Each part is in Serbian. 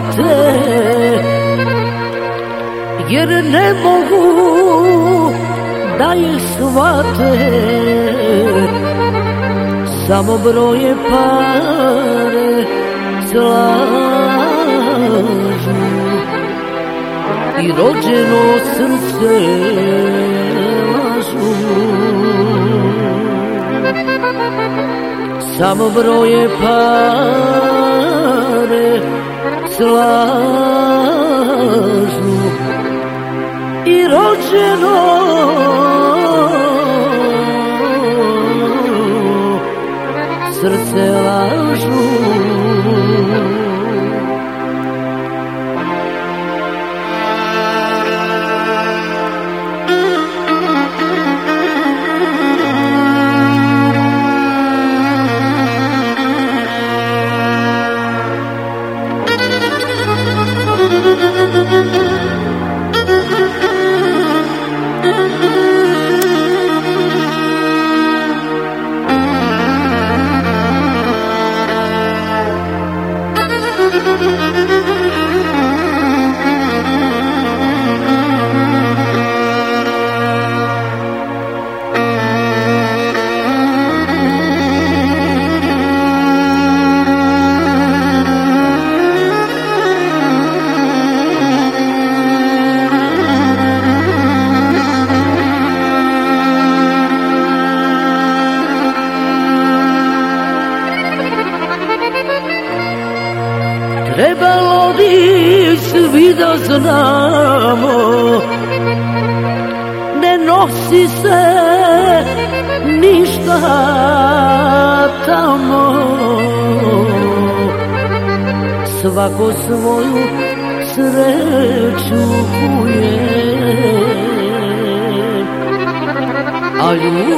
pate, jer ne mogu da ih shvate. Samo broje pare, slažu i rođeno srce lažu. Samo broje pare, slažu i rođeno srce lažu. Trebalo bi svi da znamo, ne nosi se ništa tamo. Svako svoju sreću kuje, a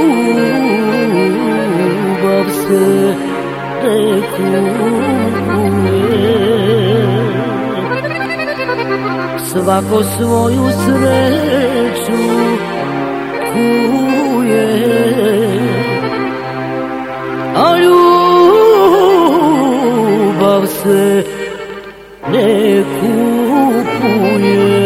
ljubav se ne kupuje. Svako svoju sreću kuje, a ljubav se ne kupuje.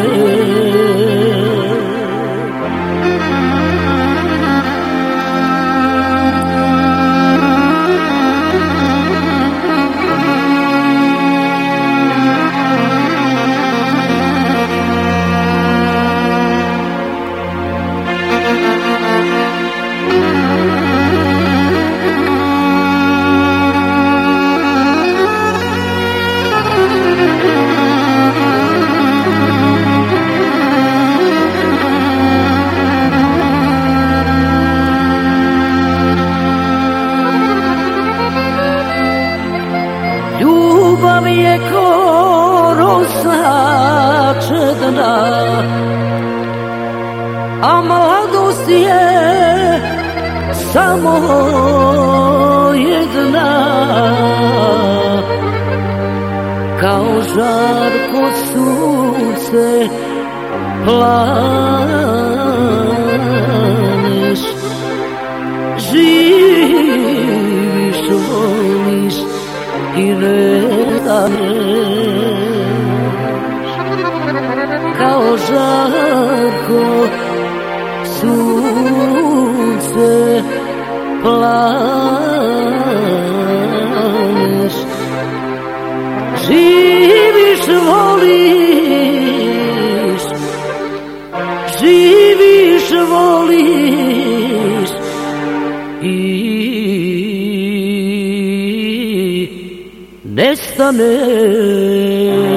Ljubav je ko rosa čedna, a mladost je samo jedna. Kao žarko sunce planeš, živiš, voliš i ne daneš. Kao žarko sunce planeš, živiš, voliš, živiš, voliš i nestaneš.